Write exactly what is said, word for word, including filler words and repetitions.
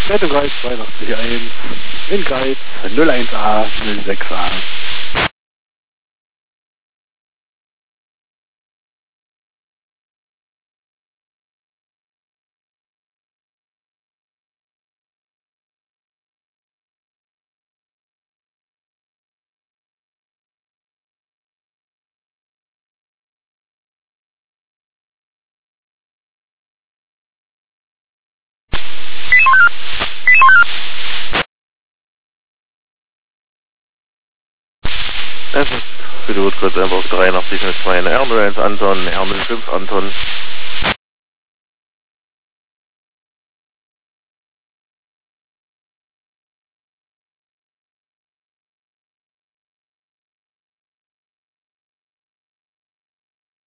Leitung Greiz zweiundachtzig eins, in Greiz null eins A null sechs A. Es ist Pilot kurz einfach dreiundachtzig null zwei R null eins Anton, R null fünf Anton.